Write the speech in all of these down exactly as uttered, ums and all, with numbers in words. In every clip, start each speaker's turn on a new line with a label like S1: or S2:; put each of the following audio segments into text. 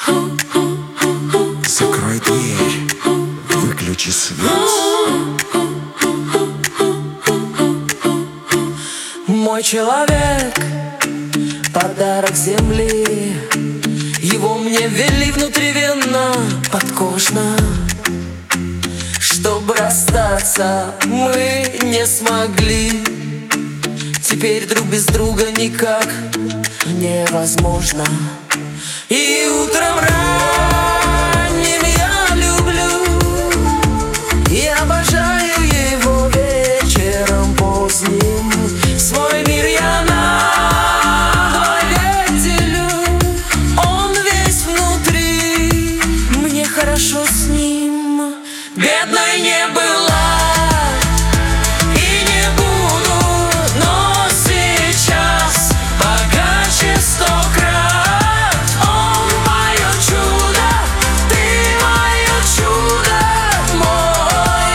S1: Закрой дверь, выключи свет.
S2: Мой человек, подарок земли, его мне ввели внутривенно, подкожно. Чтобы расстаться мы не смогли. Теперь друг без друга никак невозможно. И утром ранним я люблю и обожаю его вечером поздним. Свой мир я надвое делю, он весь внутри, мне хорошо с ним. Бедной не была и не буду, но сейчас богаче сто крат. Он мое чудо, ты мое чудо, мой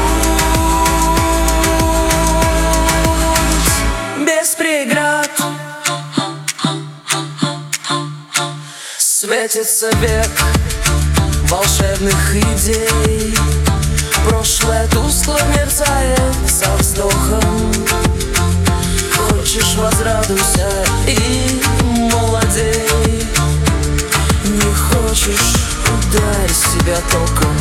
S2: путь без преград. Светится век волшебных идей, прошлое тускло мерцает со вздохом. Хочешь — возрадуйся и молодей, не хочешь — ударь себя током.